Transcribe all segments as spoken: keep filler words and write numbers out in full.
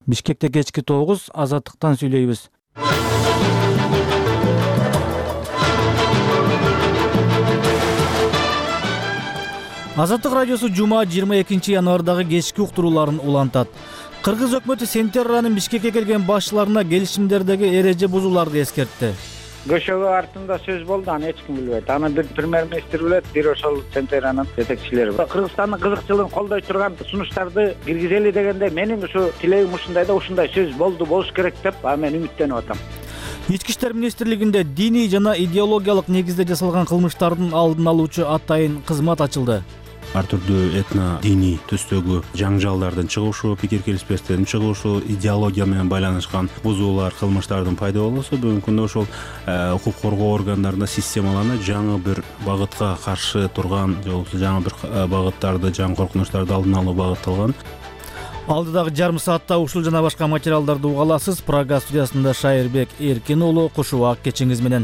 Бишкекте кечки тогуз, Азаттыктан сүйлөйбүз. Азаттык радиосу жума жыйырма экинчи январдагы кечки уктурууларын улантат. Кыргыз өкмөтү Сентябрянын Бишкекке келген башчыларына келишимдердеги эреже бузууларды эскертти. Көшөгө артында сөз болду, аны эч ким билбейт. Аны бир премьер-министр билет, бир ошол Сентябрянын жетекчилери. Кыргызстандын кызыкчылыгын колдой турган сунуштарды киргизели дегенде менин ушу тилегим ушундай да ушундай сөз болду, болуш керек деп мен үмүттөнүп атам. Ички иштер министрлигинде диний жана идеологиялык негизде жасалган кылмыштардын алдын алуучу атайын кызмат ачылды. Ар түрдүү этно диний түстөгү жаңжалдардын чыгышы, пикир келишпестиктердин чыгышы, идеология менен байланышкан бузуулар, кылмыштардын пайда болуусу бүгүнкү күндө ошол укук коргоо органдарында системаланып жаңы бир багытка каршы турган, же болбосо жаңы бир багыттарды, жаңы коркунучтарды алдын алуу багытталган. Алдыдагы жарым саатта ушул жана башка материалдарды уга аласыз. Прага студиясында Шайырбек Эркин уулу кушубак кечиңиз менен.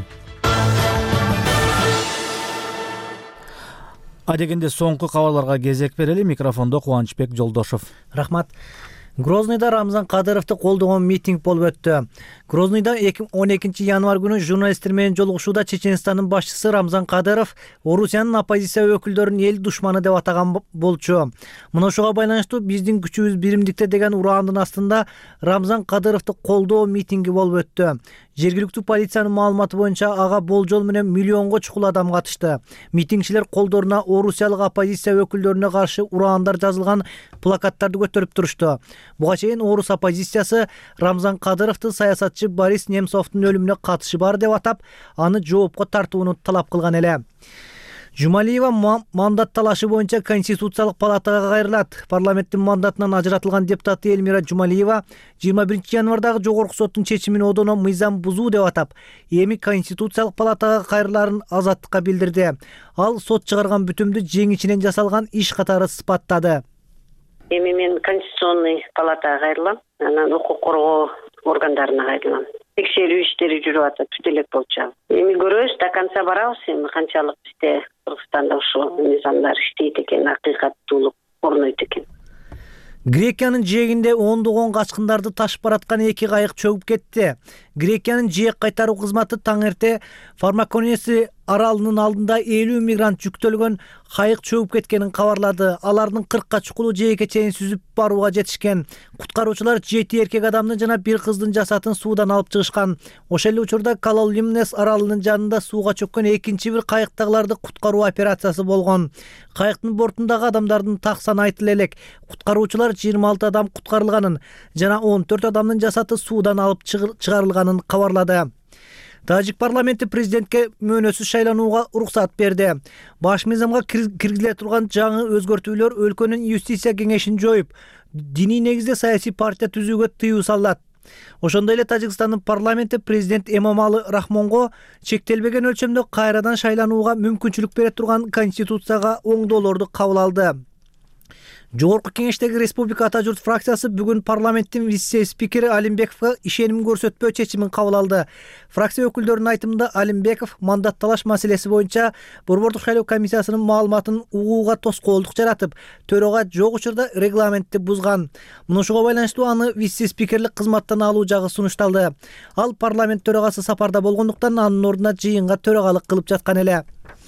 Адегенде соңку кабарларга кезек берели. Микрофондо Кубанычбек Жолдошов. Рахмат. Грозныйда Рамзан Кадыровду колдогон митинг болуп өттү. Грозныйда он экинчи январь күнү журналисттер менен жолугушууда Чеченстандын башчысы Рамзан Кадыров Орусиянын оппозиция өкүлдөрүн эл душманы деп атаган болчу. Мына ошого байланыштуу биздин күчүбүз биримдикте деген ураандын астында Рамзан Кадыровду колдоо митинги болуп өттү. Жергиликтүү полициянын маалыматы боюнча ага болжол менен миллионго чукул адам катышты. Митингчилер колдоруна орусиялык оппозиция өкүлдөрүнө каршы ураандар жазылган плакаттарды көтөрүп турушту. Буга чейин орус оппозициясы Рамзан Кадыровду саясатчы Борис Немцовдун өлүмүнө катышы бар деп атап, аны жоопко тартууну талап кылган эле. Жумалиева мандат талашы боюнча Конституциялык палатага кайрылат. Парламенттин мандатынан ажыратылган депутат Эльмира Жумалиева жыйырма биринчи январдагы жогорку соттун чечимин одоно мыйзам бузуу деп атап, эми Конституциялык палатага кайрылаарын Азаттыкка билдирди. Ал сот чыгарган бүтүмдү жеңичинен жасалган иш катары сыпаттады. Эми мен Конституционный палатага кайрылам, анан укук коргоо органдарына кайрылам. Текшерүү иштери жүрүп атат, бүт элек болчу. Эми көрөбүз, до конца барабыз, эми канчалык бизде Кыргызстанда ушул мыйзамдар иштейт экен, акыйкаттуулук орнойт экен. Грекиянын жээгинде ондогон качкындарды ташып бараткан эки кайык чөгүп кетти. Грекиянын жээк кайтаруу кызматы таң эрте Фармаконеси аралынын алдында элүү мигрант жүктөлгөн кайык чөгүп кеткенин кабарлады. Алардын кыркка чукулу жээкке чейин сүзүп барууга жетишкен. Куткаруучулар жети эркек адамдын жана бир кыздын жасатын суудан алып чыгышкан. Ошол эле учурда Калолимнес аралынын жанында сууга чөккөн экинчи бир кайыктагыларды куткаруу операциясы болгон. Кайыктын бортундагы адамдардын так саны айтыла элек. Куткаруучулар жыйырма алты адам куткарылганын жана он төрт адамдын жасаты суудан алып чыгарылганын кабарлады. Тажик парламенти президентке мөөнөсүз шайланууга уруксат берди. Баш мыйзамга киргизиле турган жаңы өзгөртүүлөр өлкөнүн юстиция кеңешин жоюп, диний негизде саясий партия түзүүгө тыюу салат. Ошондой эле Тажикстандын парламенти президент Эмомали Рахмонго чектелбеген өлчөмдө кайрадан шайланууга мүмкүнчүлүк бере турган конституцияга оңдоолорду кабыл алды. Жогорку кеңештеги Республика Ата журт фракциясы бүгүн парламенттин вице-спикери Алимбековго ишеним көрсөтпөө чечимин кабыл алды. Фракция өкүлдөрүнүн айтымында Алимбеков мандат талаш маселеси боюнча Борбордук шайлоо комиссиясынын маалыматын угууга тоскоолдук жаратып, төрага жок учурда регламентти бузган. Муну ошого байланыштуу аны вице-спикерлик кызматтан алуу жагы сунушталды. Ал парламент төрагасы сапарда болгондуктан анын ордуна жыйынга төрагалык кылып жаткан эле.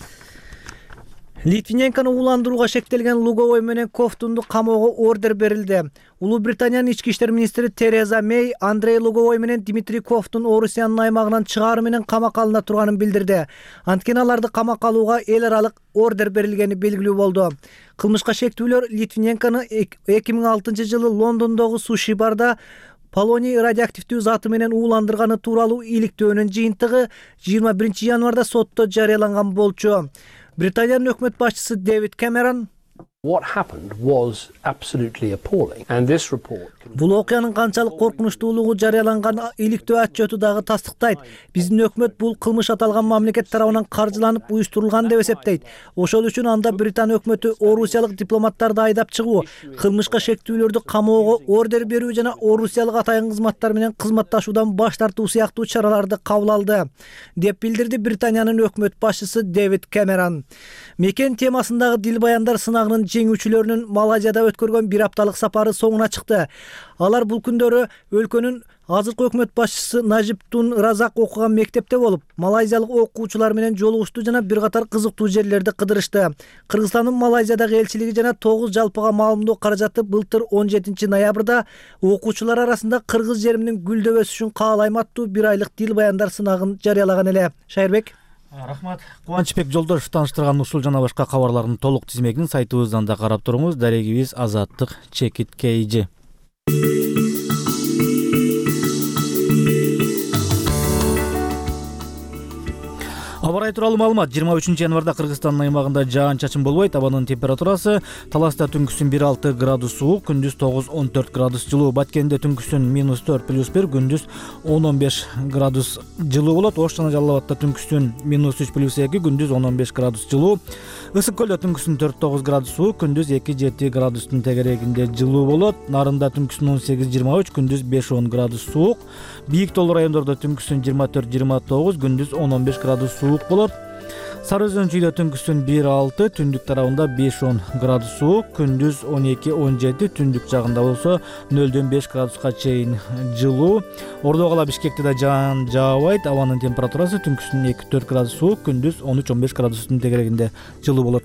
Литвиненкону ууландырууга шектелген Луговой менен Кофтунду камоого ордер берилди. Улуу Британиянын ички иштер министри Тереза Мей Андрей Луговой менен Дмитрий Кофтун Орусиянын аймагынан чыгаары менен камакка алына турганын билдирди. Анткени аларды камакка алууга эл аралык ордер берилгени белгилүү болду. Кылмышка шектүүлөр Литвиненкону эки миң алтынчы жылы Лондондогу суши барда полоний радиоактивдүү заты менен ууландырганы тууралуу иликтөөнүн жыйынтыгы жыйырма биринчи январда сотто жарыяланган болчу. Британиянын өкмөт башчысы Дэвид Кэмерон What happened was absolutely appalling. And this report... Бул окуянын канчалык коркунучтуулугу жарыяланган иликтөө отчету дагы тастыктайт. Биздин өкмөт бул кылмыш аталган мамлекет тарабынан каржыланып уюштурулган деп эсептейт. Ошол үчүн анда Британ өкмөтү орусиялык дипломаттарды айдап чыгуу, кылмышка шектүүлөрдү камоого ордер берүү жана орусиялык атайын кызматтар менен кызматташуудан баш тартуу сыяктуу чараларды кабыл алды, деп билдирди Британиянын өкмөт башчысы Дэвид Кэмерон. Мекен темасындагы дил баяндар сынагынын жеңүүчүлөрүнүн Малайзияда өткөргөн бир апталык сапары соңуна чыкты. Алар бул күндөрү өлкөнүн азыркы өкмөт башчысы Najib Tun Razak окуган мектепте болуп, малайзиялык окуучулар менен жолугушту жана бир катар кызыктуу жерлерди кыдырышты. Кыргызстандын Малайзиядагы элчилиги жана тогуз жалпыга маалымдоо каражаты былтыр он жетинчи ноябрда окуучулар арасында кыргыз жеримдин гүлдөп өсүшүн каалайм аттуу бир айлык дил баяндар сынагын жарыялаган эле. Шайырбек. Рахмат. Кубанычбек Жолдошев тааныштырган ушул жана башка кабарлардын толук тизмегин сайтыбыздан да карап туруңуз. Дарегибиз Азаттык Чекит Кейжи. Аба ырайы тууралуу маалымат. жыйырма үчүнчү январда Кыргызстандын аймагында жаан-чачын болбойт. Абанын температурасы Таласта түнкүсүн бир алты градус суук, күндүз тогуз он төрт градус жылуу. Баткенде түнкүсүн минус төрт плюс бир, күндүз он он беш градус жылуу болот. Ош жана Жалал Абадта түнкүсүн минус үч плюс эки, күндүз он он беш градус жылуу. Ысык көлдө түнкүсүн төрт тогуз градус суук, күндүз эки жети градустун тегерегинде жылуу болот. Нарында түнкүсүн он сегиз жыйырма үч, күндүз беш он градус суук. Бийик тоолуу райондордо түнкүсүн жыйырма төрт жыйырма тогуз, күндүз он он беш градус суук болот. Сары Өзөн чүйдө түнкүсүн бир алты, түндүк тарабында беш он градус суук, күндүз он эки он жети, түндүк жагында болсо нөлдөн беш градуска чейин жылуу. Ордо кала Бишкекте да жаан жаабайт. Абанын температурасы түнкүсүн эки төрт градус суук, күндүз он үч он беш градустун тегерегинде жылуу болот.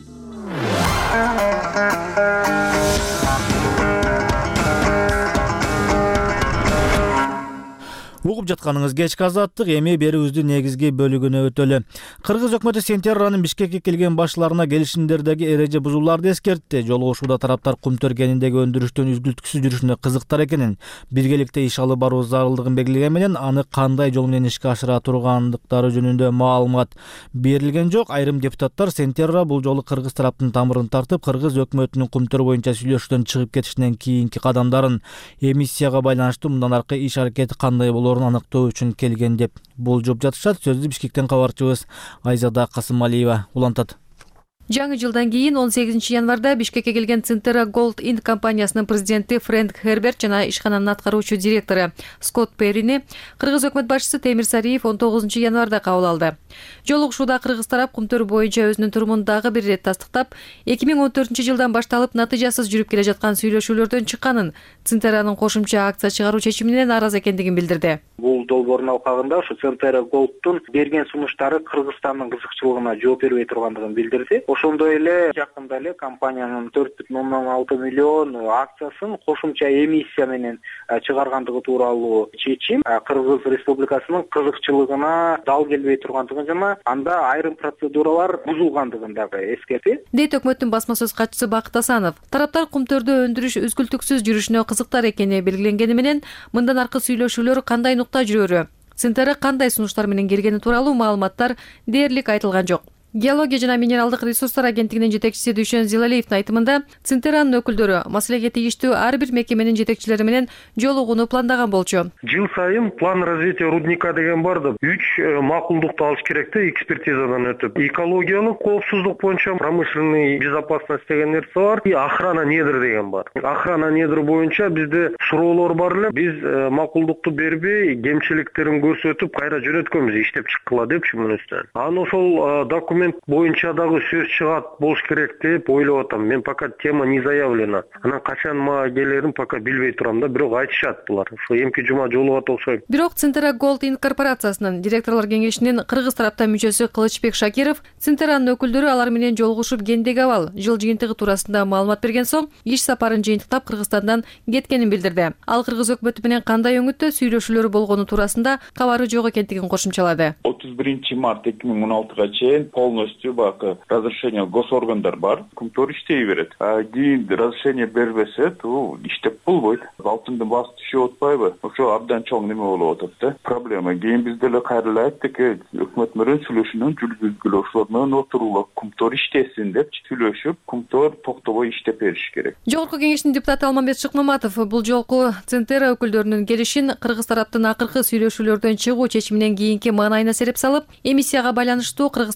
Угуп жатканыңыз кечки азаттык, эми берүүбүздүн негизги бөлүгүнө өтөлү. Кыргыз өкмөтү сентябрнын Бишкекке келген башларына келишимдердеги эреже бузууларды эскертти. Жолугушууда тараптар Кумтөр кениндеги өндүрүштүн үзгүлтүксүз жүрүшүнө кызыктар экенин, биргеликте иш алып баруу зарылдыгын белгилеген менен аны кандай жол менен ишке ашыра тургандыктары жөнүндө маалымат берилген жок. Айрым депутаттар сентябрда бул жолу кыргыз тараптын тамырын тартып, кыргыз өкмөтүнүн Кумтөр боюнча сүйлөшүүдөн чыгып кетишинен кийинки кадамдарын, эмиссияга байланыштуу мындан аркы иш аракети кандай болорун аныктоо үчүн келген деп болжоп жатышат. Сөздү Бишкектен кабарчыбыз Айзада Касымалиева улантат. Жаңы жылдан кийин он сегизинчи январда Бишкекке келген Центера Gold Inc компаниясынын президенти Фрэнк Херберт жана ишкананын аткаруучу директору Скотт Перрини кыргыз өкмөт башчысы Темир Сариев он тогузунчу январда кабыл алды. Жолугушууда кыргыз тарап Кумтөр боюнча өзүнүн турумун дагы бир ирет тастыктап, эки миң он төртүнчү жылдан башталып натыйжасыз жүрүп келе жаткан сүйлөшүүлөрдөн чыкканын, Центеранын кошумча акция чыгаруу чечимине нааразы экендигин билдирди. Бул долбоордун алкагында ушу Центера Gold'тун берген сунуштары Кыргызстандын кызыкчылыгына жооп бербей тургандыгын билдирди. Ошондой эле жакында эле компаниянын төрт бүтүн ондон алты миллион акциясын кошумча эмиссия менен чыгаргандыгы тууралуу чечим Кыргыз Республикасынын кызыкчылыгына дал келбей тургандыгын жана анда айрым процедуралар бузулгандыгын дагы эскертти. Дейт өкмөттүн басма сөз катчысы Бакыт Асанов. Тараптар Кумтөрдө өндүрүш үзгүлтүксүз жүрүшүнө кызыктар экени белгиленгени менен мындан аркы сүйлөшүүлөр кандай нукта жүрөрү, Центера кандай сунуштар менен келгени тууралуу маалыматтар дээрлик айтылган жок. Геология жана минералдык ресурстар агенттигинин жетекчиси Дүйшөн Зилалиевдин айтымында, Центеранын өкүлдөрү маселеге тийиштүү ар бир мекеменин жетекчилери менен жолугууну пландаган болчу. Жыл сайын план развития рудника деген бар да, үч макулдукту алыш керек да, экспертизадан өтүп. Экологиялык коопсуздук боюнча промышленный безопасность деген нерсе бар, и охрана недр деген бар. Охрана недр боюнча бизде суроолор бар эле. Биз макулдукту бербей, кемчиликтерин көрсөтүп, кайра жөнөткөнбүз, иштеп чыккыла депчи мунустан. Аны ошол документ боюнча дагы сөз чыгат болуш керек деп ойлоп атам. Мен пока тема не заявлена. Анан качан мага келерин пока билбей турам да, бирок айтышат булар. Ошо эмки жума жолугат окшойт. Бирок Центера Gold Inc корпорациясынын директорлор кеңешинин кыргыз тараптан мүчөсү Кылычбек Шакиров Центеранын өкүлдөрү алар менен жолугушуп кендеги абал, жыл жыйынтыгы туурасында маалымат берген соң, иш сапарын жыйынтыктап Кыргызстандан кеткенин билдирди. Ал кыргыз өкмөтү менен кандай өңүттө сүйлөшүүлөр болгону туурасында кабары жок экендигин кошумчалады. отуз биринчи март эки миң он алтыга чейин полностью бак разрешение госоргандар бар, Кумтөр иштей берет. А кийин разрешение бербесе, то иштеп болбойт. Алтындын баасы түшүп атпайбы? Ошо абдан чоң неме болуп атат да. Проблема. Кийин биз деле кайра айттык, өкмөт менен сүйлөшүүнү жүргүзгүлө, ошолор менен отурула Кумтөр иштесин деп сүйлөшүп, Кумтөр токтобой иштеп бериш керек. Жогорку кеңештин депутаты Алмамбет Шыкмаматов бул жолку Центера өкүлдөрүнүн келишин кыргыз тараптын акыркы сүйлөшүүлөрдөн чыгуу чечиминен кийинки маанайына сереп салып, эмиссияга байланыштуу Кыргызстандын сот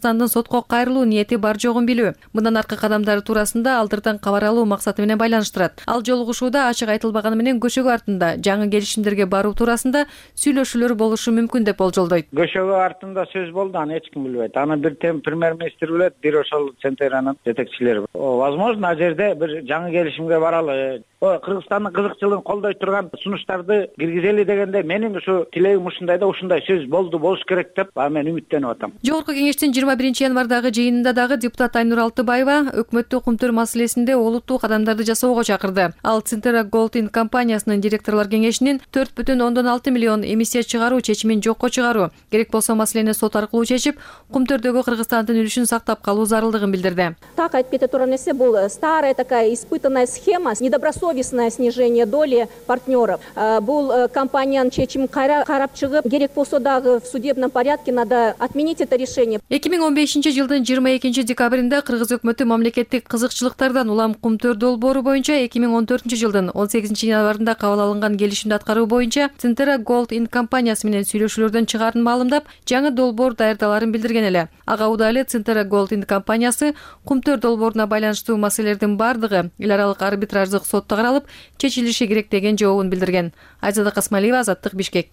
сотко кайрылуу ниети бар жогун билүү. Мындан аркы кадамдары туурасында алдыртан кабар алуу максаты менен байланыштырат. Ал жолугушууда ачык айтылбаганы менен көчөгө артында жаңы келишимдерге баруу туурасында сүйлөшүүлөр болушу мүмкүн деп болжолдойт. Көчөгө артында сөз болду, аны эч ким билбейт. Аны бир тем премьер-министр билет, бир ошол Центеранын жетекчилери. Возможно, ал жерде бир жаңы келишимге баралы. Кыргызстандын кызыкчылыгын колдой турган сунуштарды киргизели дегенде менин ушу тилегим ушундай да ушундай сөз болду, болуш керек деп мен үмүттөнүп атам. Жогорку кеңештин жыйырма биринчи январдагы жыйынында дагы депутат Айнур Алтыбаева өкмөттү кумтөр маселесинде олуттуу кадамдарды жасоого чакырды. Ал Центера Gold Inc компаниясынын директорлор кеңешинин төрт бүтүн ондон алты миллион эмиссия чыгаруу чечимин жокко чыгаруу, керек болсо маселени сот аркылуу чечип, кумтөрдөгү Кыргызстандын үлүшүн сактап калуу зарылдыгын билдирди. Так айтып кете турган нерсе бул старая такая испытанная схема, недобросовестное снижение доли партнеров. Бул компаниянын чечимин карап чыгып, керек болсо дагы в судебном порядке надо отменить это решение. эки миң он бешинчи жылдын жыйырма экинчи декабрында Кыргыз өкмөтү мамлекеттик кызыкчылыктардан улам кумтөр долбоору боюнча эки миң он төртүнчү жылдын он сегизинчи январында кабыл алынган келишимди аткаруу боюнча Центера Gold Inc компаниясы менен сүйлөшүүлөрдөн чыгаарын маалымдап, жаңы долбоор даярдаларын билдирген эле. Ага удаа эле Центера Gold Inc компаниясы кумтөр долбооруна байланыштуу маселелердин бардыгы эл аралык арбитраждык сотто каралып, чечилиши керек деген жообун билдирген. Айзада Касмалиева, Азаттык, Бишкек.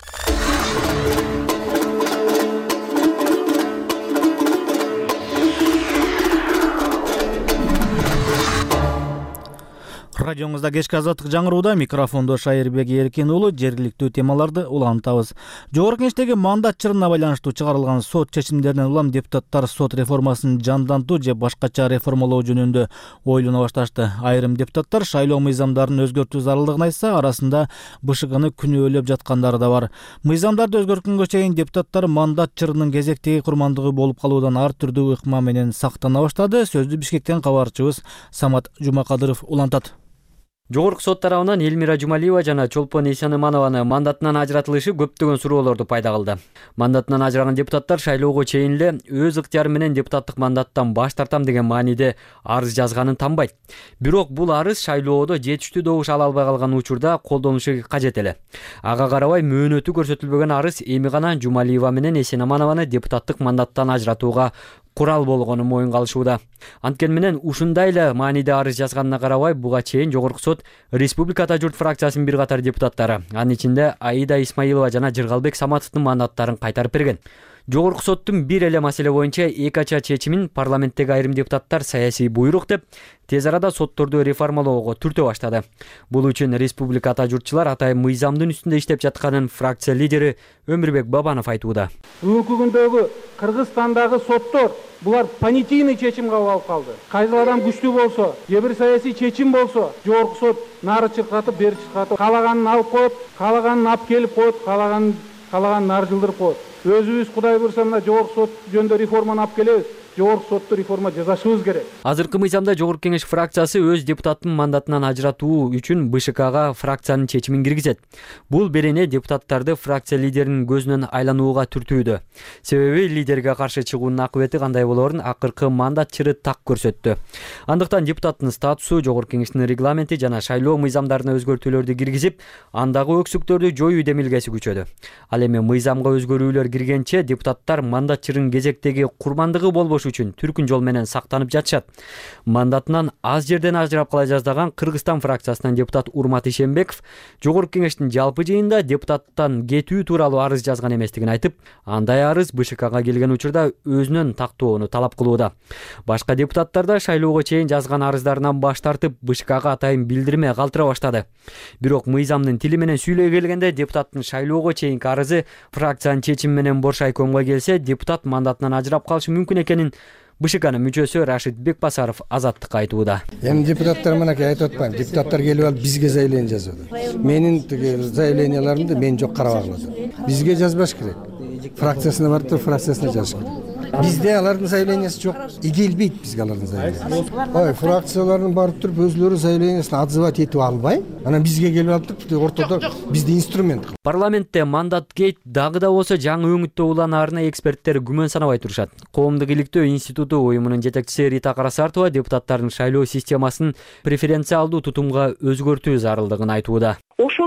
Радиоңузда кечки азаттык жаңырууда, микрофондо Шайырбек Эркин уулу. Жергиликтүү темаларды улантабыз. Жогорку кеңештеги мандат чырына байланыштуу чыгарылган сот чечимдеринен улам депутаттар сот реформасын жандантуу же башкача реформалоо жөнүндө ойлоно башташты. Айрым депутаттар шайлоо мыйзамдарын өзгөртүү зарылдыгын айтса, арасында БШКны күнөөлөп жаткандары да бар. Мыйзамдарды өзгөрткөнгө чейин депутаттар мандат чырынын кезектеги курмандыгы болуп калуудан ар түрдүү ыкма менен сактана баштады. Сөздү Бишкектен кабарчыбыз Самат Жумакадыров улантат. Жогорку сот тарабынан Элмира Жумалиева жана Чолпон Эсенманованы мандатынан ажыратылышы көптөгөн суроолорду пайда кылды. Мандатынан ажыраган депутаттар шайлоого чейин эле өз ыктыяры менен депутаттык мандаттан баш тартам деген мааниде арыз жазганын танбайт. Бирок бул арыз шайлоодо жетиштүү добуш ала албай калган учурда колдонушу кажет эле. Ага карабай мөөнөтү көрсөтүлбөгөн арыз эми гана Жумалиева менен Эсенманованы депутаттык мандаттан ажыратууга курал болгонун моюнга алышууда. Анткени менен ушундай эле мааниде арыз жазганына карабай, буга чейин Жогорку сот Республикада журт фракциясынын бир катар депутаттары, анын ичинде Аида Исмаилова жана Жыргалбек Саматовдун мандаттарын кайтарып берген. Жогорку соттун бир эле маселе боюнча эки ача чечимин парламенттеги айрым депутаттар саясий буйрук деп тез арада сотторду реформалоого түртө баштады. Бул үчүн республикада журтчулар атайын мыйзамдын үстүндө иштеп жатканын фракция лидери Өмүрбек Бабанов айтууда. Бүгүнкү күндөгү Кыргызстандагы соттор булар понятийный чечим кабыл алып калды. Кайсы адам күчтүү болсо, же бир саясий чечим болсо, жогорку сот нары чыркатып, бери чыркатып, каалаганын алып коет, каалаганын алып келип коет, каалаганын каалаганын нары жылдырып коет. Өзүбүз Кудай буйруса мына жогорку сот жөнүндө реформаны алып келебиз. Жогорку сотту реформа жасашыбыз керек. Азыркы мыйзамда Жогорку кеңеш фракциясы өз депутаттын мандатынан ажыратуу үчүн БШКга фракциянын чечимин киргизет. Бул берене депутаттарды фракция лидеринин көзүнөн айланууга түртүүдө. Себеби лидерге каршы чыгуунун акыбети кандай болоорун акыркы мандат чыры так көрсөттү. Андыктан депутаттын статусу, Жогорку кеңештин регламенти жана шайлоо мыйзамдарына өзгөртүүлөрдү киргизип, андагы өксүктөрдү жоюу демилгеси күчөдү. Ал эми мыйзамга өзгөрүүлөр киргенче депутаттар мандат чырын кезектеги курмандыгы болбош үчүн түркүн жол менен сактанып жатышат. Мандатынан аз жерден ажырап кала жаздаган Кыргызстан фракциясынан депутат Урмат Ишенбеков Жогорку кеңештин жалпы жыйында депутаттан кетүү тууралуу арыз жазган эместигин айтып, андай арыз БШКга келген учурда өзүнөн тактоону талап кылууда. Башка депутаттар да шайлоого чейин жазган арыздарынан баш тартып, БШКга атайын билдирме калтыра баштады. Бирок мыйзамдын тили менен сүйлөй келгенде депутаттын шайлоого чейинки арызы фракциянын чечими менен боршайкомго келсе, депутат мандатынан ажырап калышы мүмкүн экенин БШКнын мүчөсү Рашид Бекбасаров Азаттыкка айтууда. Эми депутаттар мынакей айтып атпайм. Депутаттар келип алып бизге заявление жазып атат. Менин тиги заявленияларымды мен жок карап алды. Бизге жазбаш керек. Фракциясына барып туруп фракциясына жазыш керек. Бизде алардын заявлениясы жок. И келбейт бизге алардын заявлениясы. Ой, фракциялардын барып туруп өзлөрү заявлениясын отзывать этип албай, анан бизге келип алып туруп ортодо бизде инструмент. Парламентте мандат гейт дагы да болсо жаңы өңүттө уланаарына эксперттер күмөн санабай турушат. Коомдук иликтөө институту уюмунун жетекчиси Рита Карасартова депутаттардын шайлоо системасын преференциалдуу тутумга өзгөртүү зарылдыгын айтууда. Ошондо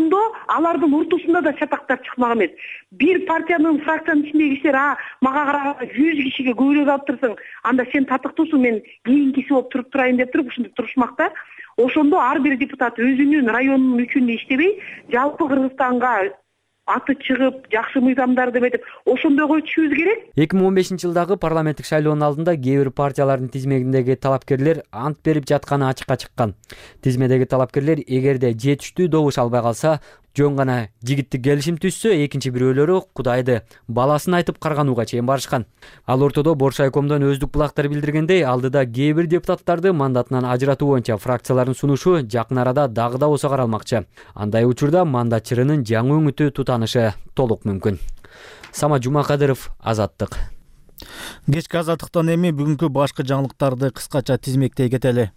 алардын ортосунда да чатактар чыкмак эмес. Бир партиянын фракциянын ичиндеги кишилер а мага караганда жүз кишиге көбүрөөк алып турсаң, анда сен татыктуусуң, мен кийинкиси болуп туруп турайын деп туруп ушинтип турушмакта. Ошондо ар бир депутат өзүнүн районунун үчүн иштебей, жалпы Кыргызстанга аты чыгып, жакшы мыйзамдар деп айтып, ошондойго өтүшүбүз керек. эки миң он бешинчи жылдагы парламенттик шайлоонун алдында кээ бир партиялардын тизмегиндеги талапкерлер ант берип жатканы ачыкка чыккан. Тизмедеги талапкерлер эгерде жетиштүү добуш албай калса, жөн гана жигиттик келишим түзсө, экинчи бирөөлөрү Кудайды, баласын айтып карганууга чейин барышкан. Ал ортодо Боршайкомдон өздүк булактар билдиргендей, алдыда кээ бир депутаттарды мандатынан ажыратуу боюнча фракциялардын сунушу жакын арада дагы да болсо каралмакчы. Андай учурда мандат чырынын жаңы өңүтү тутанышы толук мүмкүн. Сама Жумакадыров, Азаттык. Кечки Азаттыктан эми бүгүнкү башкы жаңылыктарды кыскача тизмектей кетели.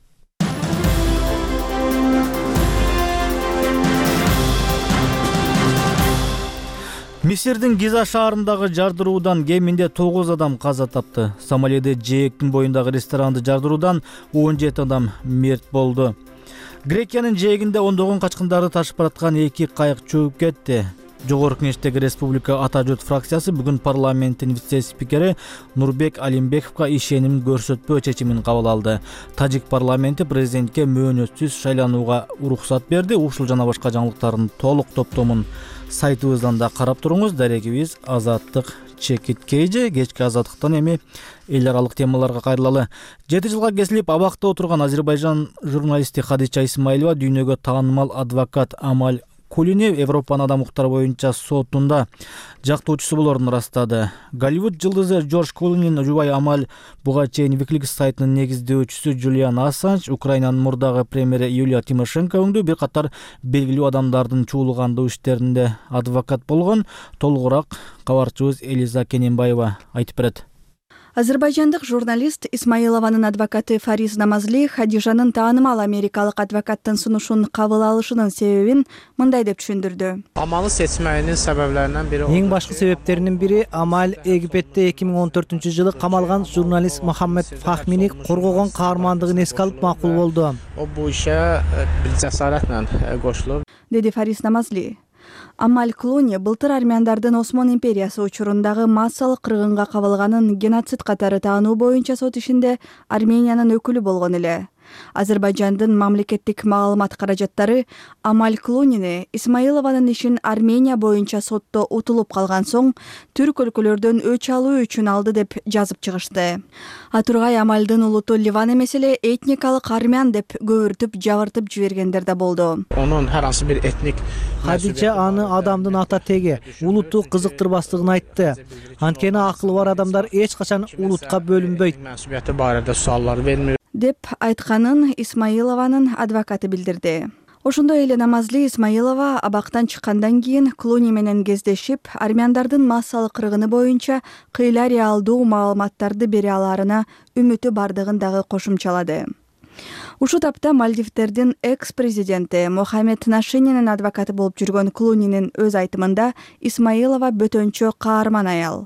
Мисирдин Гиза шаарындагы жардыруудан кеминде тогуз адам каза тапты. Сомалиде жээктин боюндагы ресторанды жардыруудан он жети адам мерт болду. Грекиянын жээгинде ондогон качкындарды ташып бараткан эки кайык чөгүп кетти. Жогорку Кеңештеги Республика Ата журт фракциясы бүгүн парламенттин вице-спикери Нурбек Алимбековго ишеним көрсөтпөө чечимин кабыл алды. Тажик парламенти президентке мөөнөтсүз шайланууга уруксат берди. Ушул жана башка жаңылыктардын толук топтомун сайтыбыздан да карап туруңуз. Дарегибиз Азаттык чекит кейже. Кечки Азаттыктан эми эл аралык темаларга кайрылалы. жети жылга кесилип абакта отурган Азербайжан журналисти Хадича Исмаилова дүйнөгө таанымал адвокат Амаль Кулини Европанын адам укуктары боюнча сотунда жактоочусу болорун ырастады. Голливуд жылдызы Джордж Клунинин жубайы Амаль буга чейин Wikileaks сайтынын негиздөөчүсү Джулиан Ассанж, Украинанын мурдагы премьери Юлия Тимошенко өңдүү бир катар белгилүү адамдардын чуулгандуу иштеринде адвокат болгон. Толугураак кабарчыбыз Элиза Кененбаева айтып берет. Азербайжандык журналист Исмаилованын адвокаты Фариз Намазли Хадижанын таанымал америкалык адвокаттын сунушун кабыл алышынын себебин мындай деп түшүндүрдү. Амалы сечмегенин себеплеринен бири эң башкы себептеринин бири Амаль Египетте эки миң он төртүнчү жылы камалган журналист Мохаммед Фахмини коргогон каармандыгын эске алып макул болду. О бу ишке бир жасарат менен кошулуп, деди Фариз Намазли. Амаль Клуни былтыр армяндардын Осман империясы учурундагы массалык кыргынга кабылганын геноцид катары таануу боюнча сот ишинде Армениянын өкүлү болгон эле. Азербайжандын мамлекеттик маалымат каражаттары Амаль Клунини Исмаилованын ишин Армения боюнча сотто утулуп калган соң түрк өлкөлөрдөн өч алуу үчүн алды деп жазып чыгышты. Атургай Амальдын улуту Ливан эмес эле этникалык армян деп көбүртүп жабыртып жибергендер да болду. Онун ар кайсы бир этник Хадича аны адамдын ата теги, улутту кызыктырбастыгын айтты. Анткени акылы бар адамдар эч качан улутка бөлүнбөйт. Мәсъулияты барында суаллар бермей деп айтканын Исмаилованын адвокаты билдирди. Ошондой эле Намазли Исмаилова абактан чыккандан кийин Клуни менен кездешип, армяндардын массалык кыргыны боюнча кыйла реалдуу маалыматтарды бере аларына үмүтү бардыгын дагы кошумчалады. Ушул тапта Мальдивтердин экс-президенти Мохаммед Нашининин адвокаты болуп жүргөн Клунинин өз айтымында Исмаилова бөтөнчө каарман аял.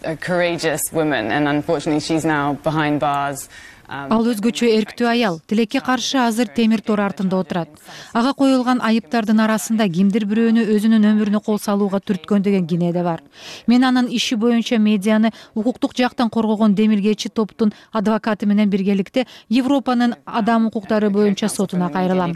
Ал өзгөчө эрктүү аял, тилекке каршы азыр темир тор артында отурат. Ага коюлган айыптардын арасында кимдир бирөөнү өзүнүн өмүрүнө кол салууга түрткөн деген кине да бар. Мен анын иши боюнча медианы укуктук жактан коргогон демилгечи топтун адвокаты менен биргеликте Европанын адам укуктары боюнча сотуна кайрылам.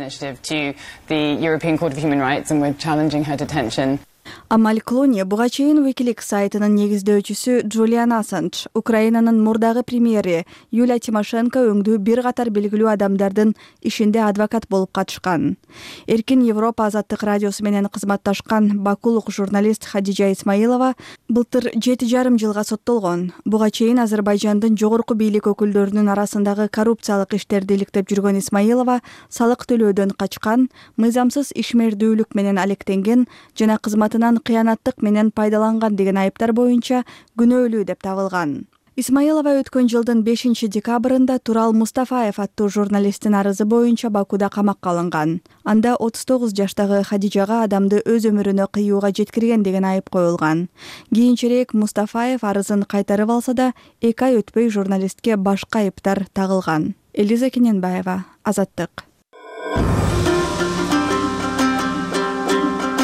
Амаль Клуни буга чейин Wikileaks сайтынын негиздөөчүсү Джулиан Ассанж, Украинанын мурдагы премьери Юлия Тимошенко өңдүү бир катар белгилүү адамдардын ишинде адвокат болуп катышкан. Эркин Европа азаттык радиосу менен кызматташкан бакулук журналист Хадижа Исмаилова былтыр жети жарым жылга соттолгон. Буга чейин Азербайжандын жогорку бийлик өкүлдөрүнүн арасындагы коррупциялык иштерди иликтеп жүргөн Исмаилова салык төлөөдөн качкан, мыйзамсыз ишмердүүлүк менен алектенген жана кызматын кыянаттык менен пайдаланган деген айыптар боюнча күнөөлүү деп табылган. Исмаилова өткөн жылдын бешинчи декабрында Турал Мустафаев аттуу журналисттин арызы боюнча Бакуда камакка алынган. Анда отуз тогуз жаштагы Хадижага адамды өз өмүрүнө кыюуга жеткирген деген айып коюлган. Кийинчерээк Мустафаев арызын кайтарып алса да, эки ай өтпөй журналистке башка айыптар тагылган. Элиза Кененбаева, Азаттык.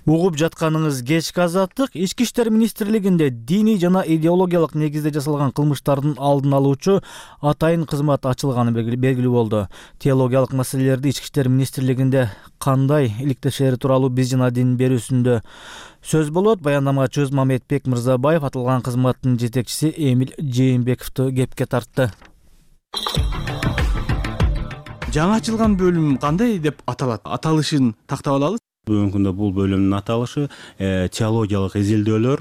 Угуп жатканыңыз кечки азаттык. Ички иштер министрлигинде диний жана идеологиялык негизде жасалган кылмыштардын алдын алуучу атайын кызмат ачылганы белгилүү болду. Теологиялык маселелерди ички иштер министрлигинде кандай иликтешери тууралуу биз жана дин берүүсүндө сөз болот. Баяндамачыбыз Мамедбек Мырзабаев аталган кызматтын жетекчиси Эмил Жээнбековду кепке тартты. Жаңы ачылган бөлүм кандай деп аталат? Аталышын тактап алалы. Бүгүнкү күндө бул бөлүмдүн аталышы теологиялык изилдөөлөр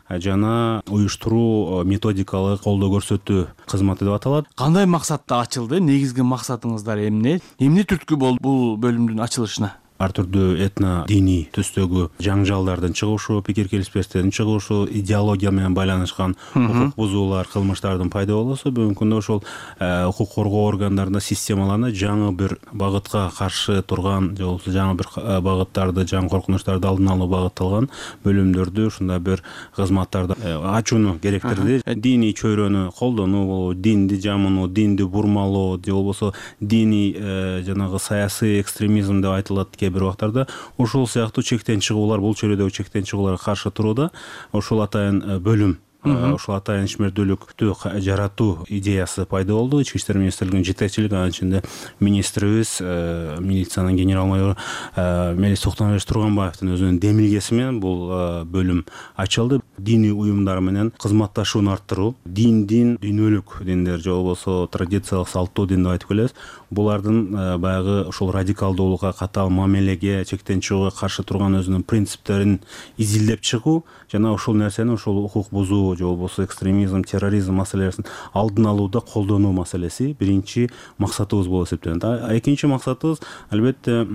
жана уюштуруу методикалык колдоо көрсөтүү кызматы деп аталат. Кандай максатта ачылды? Негизги максатыңыздар эмне? Эмне түрткү болду бул бөлүмдүн ачылышына? Ар түрдүү этно диний түстөгү жаңжалдардын чыгышы, пикир келишпестердин чыгышы, идеология менен байланышкан укук бузуулар, кылмыштардын пайда болуусу бүгүнкү күндө ошол укук коргоо органдарында системаларына жаңы бир багытка каршы турган, же болбосо жаңы бир багыттарды, жаңы коркунучтарды алдын алуу багытталган бөлүмдөрдү ушундай бир кызматтарды ачууну керектирди. Диний чөйрөнү колдонуу болобу, динди жамынуу, динди бурмалоо, же болбосо диний жанагы саясий экстремизм деп айтылат бир убактарда ошол сыяктуу чектен чыгуулар, бул чөйрөдөгү чектен чыгууларга каршы турууда ошол атайын бөлүм, ошол атайын ишмердүүлүктү жаратуу идеясы пайда болду. Ички иштер министрлигинин жетекчилиги, анын ичинде министрибиз, милициянын генерал майору Мелис Токтомбаевич Турганбаевдин өзүнүн демилгеси менен бул бөлүм ачылды. Диний уюмдар менен кызматташууну арттыруу, диндин, дүйнөлүк диндер же болбосо традициялык салттуу дин деп айтып келебиз. Булардын баягы ошол радикалдуулукка, катаал мамилеге, чектен чыгууга каршы турган өзүнүн принциптерин изилдеп чыгуу жана ошол нерсени, ошол укук бузуу же болбосо экстремизм, терроризм маселелерин алдын алууда колдонуу маселеси биринчи максатыбыз болуп эсептелет. Экинчи максатыбыз албетте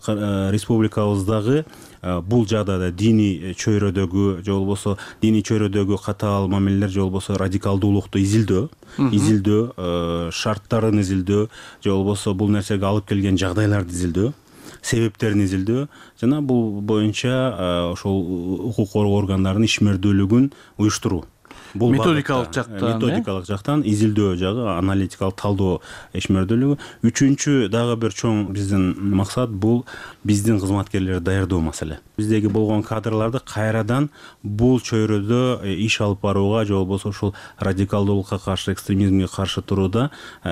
республикабыздагы бул жагдайда диний чөйрөдөгү же болбосо диний чөйрөдөгү катаал мамилелер же болбосо радикалдуулукту изилдөө, изилдөө, шарттарын изилдөө же болбосо бул нерсеге алып келген жагдайларды изилдөө, себептерин изилдөө жана бул боюнча ошол укук коргоо органдарынын ишмердүүлүгүн уюштуруу. Бул методикалык жактан, методикалык жактан изилдөө жагы, аналитикалык талдоо ишмердүүлүгү. Үчүнчү дагы бир чоң биздин максат бул биздин кызматкерлерди даярдоо маселе. Биздеги болгон кадрларды кайрадан бул чөйрөдө иш алып барууга же болбосо ошол радикалдуулукка каршы, экстремизмге каршы турууда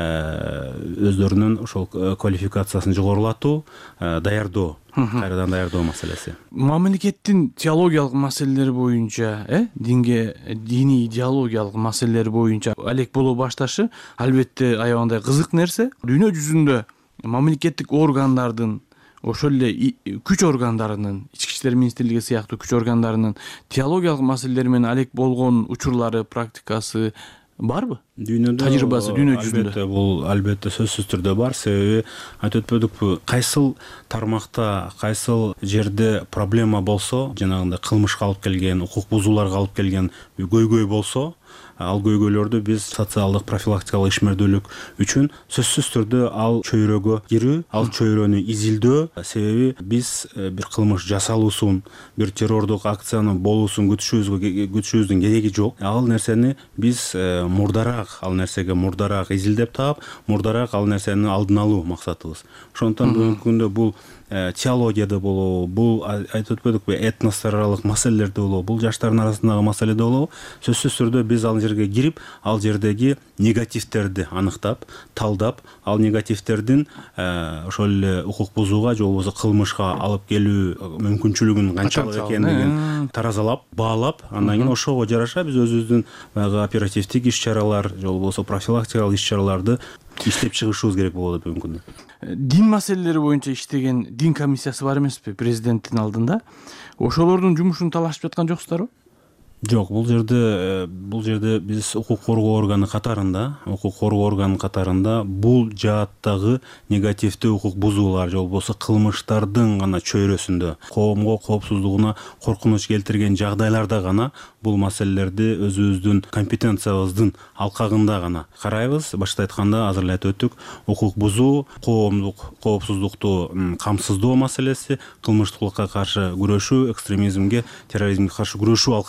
өздөрүнүн ошол квалификациясын жогорулатуу, даярдоо, кайрадан даярдоо маселеси. Мамлекеттин теологиялык маселелери боюнча, э, динге, диний идеологиялык маселелери боюнча алек боло башташы албетте аябагандай кызык нерсе. Дүйнө жүзүндө мамлекеттик органдардын, ошол эле күч органдарынын, ички иштер министрлиги сыяктуу күч органдарынын теологиялык маселелери менен алек болгон учурлары, практикасы барбы? Дүйнөдө тажрыйбасы дүйнө жүзүндө. Албетте бул албетте сөзсүз түрдө бар. Себеби айтып өтпөдүкпү, кайсыл тармакта, кайсыл жерде проблема болсо, жанагындай кылмышка алып келген, укук бузууларга алып келген көйгөй болсо, ал көйгөйлөрдү биз социалдык профилактикалык ишмердүүлүк үчүн сөзсүз түрдө ал чөйрөгө кирүү, ал чөйрөнү изилдөө. Себеби биз бир кылмыш жасалуусун, бир террордук акциянын болуусун күтүшүбүзгө күтүшүбүздүн кереги жок. Ал нерсени биз мурдараак, ал нерсеге мурдараак изилдеп таап, мурдараак ал нерсенин алдын алуу максатыбыз. Ошондуктан бүгүнкү күндө бул теологияда болобу, бул айтып өтпөдүкпү, этностор аралык маселелерде болобу, бул жаштардын арасындагы маселеде болобу, сөзсүз түрдө биз ал жерге кирип, ал жердеги негативтерди аныктап, талдап, ал негативтердин ошол эле укук бузууга же болбосо кылмышка алып келүү мүмкүнчүлүгүнүн канчалык экендигин таразалап, баалап, андан кийин ошого жараша биз өзүбүздүн баягы оперативдик иш-чаралар же болбосо профилактикалык иш-чараларды иштеп чыгышыбыз керек болот бүгүнкү күндө. Дин маселелери боюнча иштеген дин комиссиясы бар эмеспи президенттин алдында? Ошолордун жумушун талашып жаткан жоксуздарбы? Жок, бул жерде бул жерде биз укук коргоо органы катарында, укук коргоо органы катарында бул жааттагы негативдүү укук бузуулар же болбосо кылмыштардын гана чөйрөсүндө, коомго коопсуздугуна коркунуч келтирген жагдайларда гана бул маселелерди өзүбүздүн компетенциябыздын алкагында гана карайбыз. Башта айтканда азыр эле айтып өттүк, укук бузуу, коомдук коопсуздукту камсыздоо маселеси, кылмыштуулукка каршы күрөшүү, экстремизмге, терроризмге каршы күрөшүү алкагында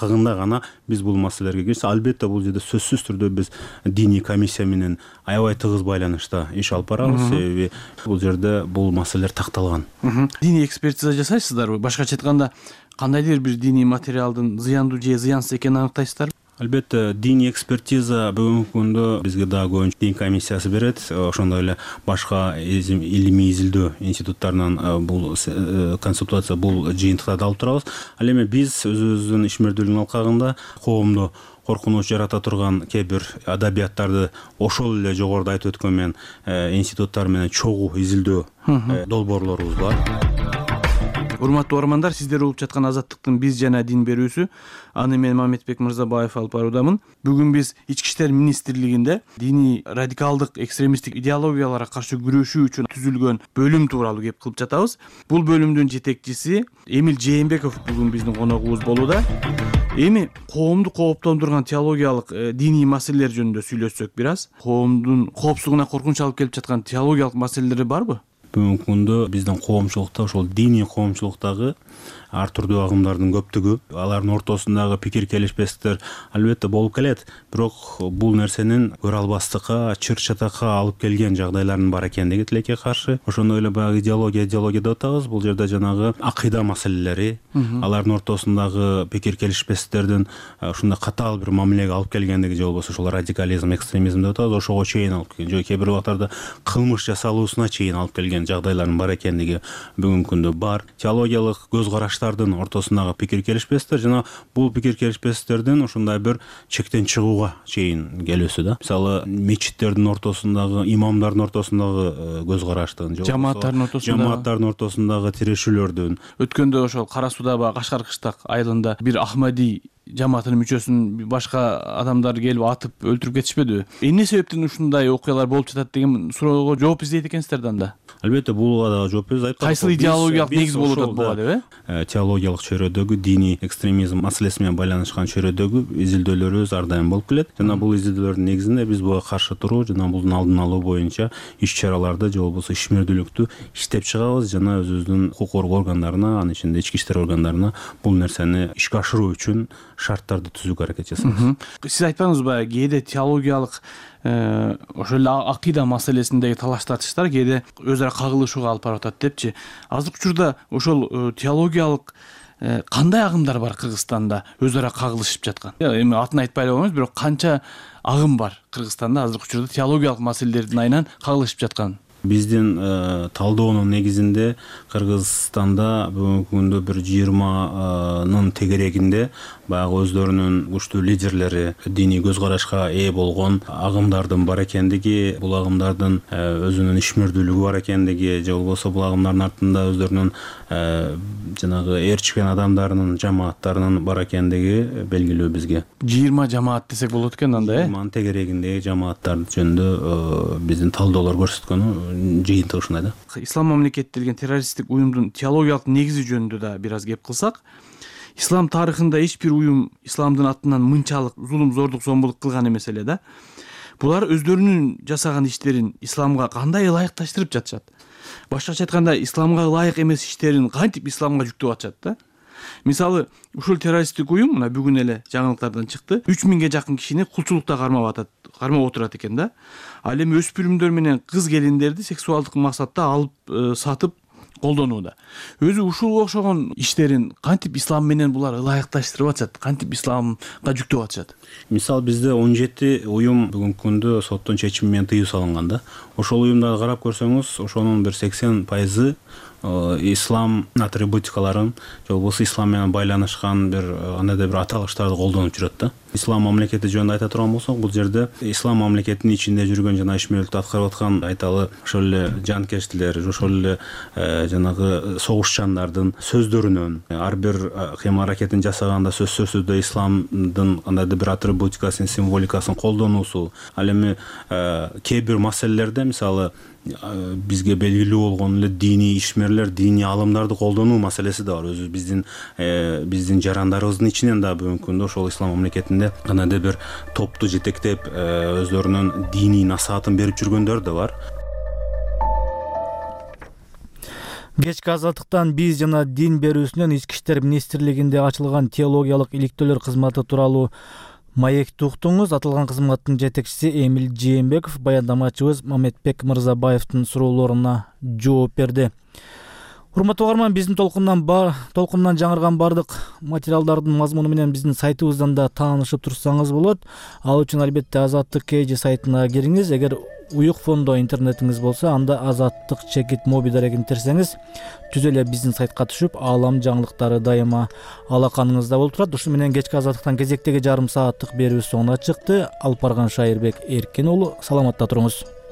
гана биз бул маселелерге кирсек, албетте бул жерде сөзсүз түрдө биз диний комиссия менен аябай тыгыз байланышта иш алып барабыз, себеби бул жерде бул маселелер такталган. Диний экспертиза жасайсыздарбы? Башкача айтканда, кандайдыр бир диний материалдын зыяндуу же зыянсыз экенин аныктайсыздарбы? Албетте, диний экспертиза бүгүнкү күндө бизге дагы көбүнчө дин комиссиясы берет. Ошондой эле башка илимий изилдөө институттарынан бул консультация, бул жыйынтыктарды алып турабыз. Ал эми биз өзүбүздүн ишмердүүлүктүн алкагында коомдо коркунуч жарата турган кээ бир адабияттарды ошол эле жогоруда айтып өткөн мен институттар менен чогуу изилдөө долбоорлорубуз бар. Урматтуу угармандар, сиздер угуп жаткан Азаттыктын биз жана дин берүүсү. Аны мен Мамедбек Мырзабаев алып баруудамын. Бүгүн биз Ички иштер министрлигинде диний радикалдык экстремисттик идеологияларга каршы күрөшүү үчүн түзүлгөн бөлүм тууралуу кеп кылып жатабыз. Бул бөлүмдүн жетекчиси Эмил Жээнбеков бүгүн биздин коногубуз болууда. Эми коомду кооптондурган теологиялык диний маселелер жөнүндө сүйлөшсөк бир аз. Коомдун коопсуздугуна коркунуч алып келип жаткан теологиялык маселелери барбы? Бүгүнкү күндө биздин коомчулукта, ошол диний коомчулуктагы ар түрдүү агымдардын көптүгү, алардын ортосундагы пикир келишпестиктер албетте болуп келет, бирок бул нерсенин көрө албастыкка, чыр-чатакка алып келген жагдайлардын бар экендиги тилекке каршы. Ошондой эле баягы идеология, идеология деп атабыз. Бул жерде жанагы акыйда маселелери, алардын ортосундагы пикир келишпестиктердин ушундай катаал бир мамилеге алып келгендиги, же болбосо ошол радикализм, экстремизм деп атабыз, ошого чейин алып келген, же кээ бир убактарда кылмыш жасалуусуна чейин алып келген жагдайлардын бар экендиги бүгүнкү күндө бар. Теологиялык көз караштардын ортосундагы пикир келишпестиктер жана бул пикир келишпестиктердин ушундай бир чектен чыгууга чейин келүүсү да. Мисалы, мечиттердин ортосундагы, имамдардын ортосундагы көз караштын, же жамааттардын ортосундагы жамааттардын ортосундагы тирешүүлөрдүн. Өткөндө ошол Кара Суудагы Кашкар кыштак айылында бир Ахмади жамаатынын мүчөсүн башка адамдар келип атып өлтүрүп кетишпедиби? Эмне себептен ушундай окуялар болуп жатат деген суроого жооп издейт экенсиздер да анда. Албетте, буга дагы жооп беребиз. Кайсыл идеологиялык негиз болуп атат буга деп, э? Теологиялык чөйрөдөгү диний экстремизм маселеси менен байланышкан чөйрөдөгү изилдөөлөрүбүз ар дайым болуп келет. Жана бул изилдөөлөрдүн негизинде биз буга каршы туруу жана булдун алдын алуу боюнча иш-чараларды, же болбосо ишмердүүлүктү иштеп чыгабыз жана өзүбүздүн укук коргоо органдарына, анын ичинде ички иштер органдарына бул нерсени ишке ашыруу үчүн шарттарды түзүүгө аракет жасайбыз. Сиз айтпаңызбы, кээде теологиялык ошол эле акыйда маселесиндеги талаш тартыштар кээде өз ара кагылышууга алып барып атат депчи. Азыркы учурда ошол теологиялык кандай агымдар бар Кыргызстанда өз ара кагылышып жаткан? Эми атын айтпай эле коймоңуз, бирок канча агым бар Кыргызстанда азыркы учурда теологиялык маселелердин айынан кагылышып жаткан? Биздин талдоонун негизинде Кыргызстанда бүгүнкү күндө бир жыйырманын тегерегинде баягы өздөрүнүн күчтүү лидерлери, диний көз карашка ээ болгон агымдардын бар экендиги, бул агымдардын өзүнүн ишмердүүлүгү бар экендиги, же болбосо бул агымдардын артында өздөрүнүн жанагы ээрчиген адамдарынын, жамааттарынын бар экендиги белгилүү бизге. жыйырма жамаат десек болот экен анда, э? жыйырманын тегерегиндеги жамааттар жөнүндө биздин талдоолор көрсөткөнү жыйынтыгы ушундай да. Ислам мамлекети деген террористтик уюмдун теологиялык негизи жөнүндө да бир аз кеп кылсак, ислам тарыхында эч бир уюм исламдын атынан мынчалык зулум, зордук, зомбулук кылган эмес эле да. Булар өздөрүнүн жасаган иштерин исламга кандай ылайыкташтырып жатышат? Башкача айтканда, исламга ылайык эмес иштерин кантип исламга жүктөп атышат да? Мисалы, ушул террористтик уюм мына бүгүн эле жаңылыктардан чыкты. үч миңге жакын кишини кулчулукта кармап атат, кармап отурат экен да. Ал эми өспүрүмдөр менен кыз келиндерди сексуалдык максатта алып сатып колдонууда. Өзү ушул окшогон иштерин кантип ислам менен булар ылайыкташтырып атышат, кантип исламга жүктөп атышат? Мисалы, бизде он жети уюм бүгүнкү күндө соттун чечими менен тыюу салынган да. Ошол уюмдарды карап көрсөңүз, ошонун бир сексен пайызы ислам атрибутикаларын, же болбосо ислам менен байланышкан бир андай бир аталыштарды колдонуп жүрөт да. Ислам мамлекети жөнүндө айта турган болсок, бул жерде ислам мамлекетинин ичинде жүргөн жана ишмердүүлүктү аткарып аткан айталы ошол эле жанкечтилер, ошол эле жанагы согушчандардын сөздөрүнөн ар бир кыйм аракетин жасаганда сөзсүз түрдө исламдын кандайдыр бир атрибутикасын, символикасын колдонуусу, ал эми кээ бир маселелерде мисалы бизге белгилүү болгон эле диний ишмерлер, диний алымдарды колдонуу маселеси да бар. Өзү биздин биздин жарандарыбыздын ичинен да бүгүнкү күндө ошол ислам мамлекетинде кандайдыр бир топту жетектеп өздөрүнүн диний насаатын берип жүргөндөр да бар. Кечки азаттыктан биз жана дин берүүсүнөн ички иштер министрлигинде ачылган теологиялык иликтөөлөр кызматы тууралуу маекти уктуңуз. Аталган кызматтын жетекчиси Эмил Жээнбеков баяндамачыбыз Мамедбек Мырзабаевдин суроолоруна жооп берди. Урматтуу угарман, биздин толкундан бар толкундан жаңырган бардык материалдардын мазмуну менен биздин сайтыбыздан да таанышып турсаңыз болот. Ал үчүн албетте Азаттык Кж сайтына кириңиз. Эгер уюк фондо интернетиңиз болсо, анда Азаттык чекит моби дарегин терсеңиз, түз эле биздин сайтка түшүп, аалам жаңылыктары дайыма алаканыңызда болуп турат. Ушуну менен кечки Азаттыктан кезектеги жарым сааттык берүү соңуна чыкты. Алып барган Шайырбек Эркин уулу, саламатта туруңуз.